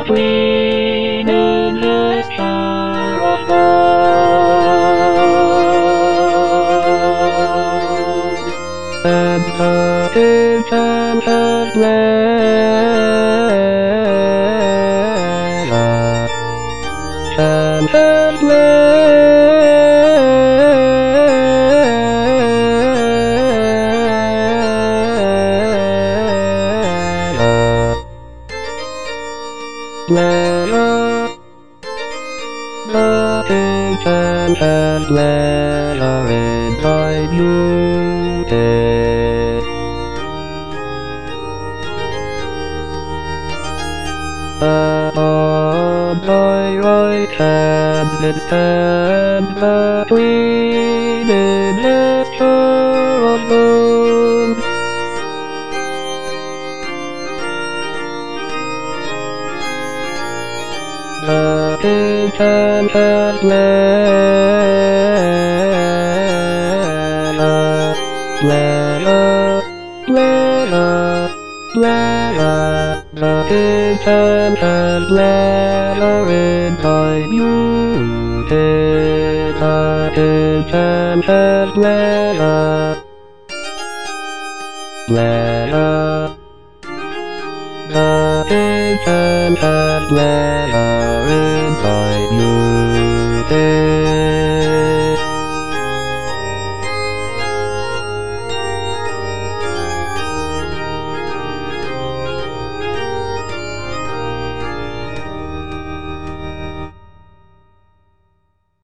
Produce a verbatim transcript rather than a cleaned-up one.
between endless caravans. And the kitchen has led, and has Leia, the kitchen has Leia inside you. On my right hand it stands between endless caravans. The kitchen has Leia, Leia, Leia, Leia. The kitchen has Leia inside you. The kitchen has Leia, Leia. The kitchen has Leia inside you.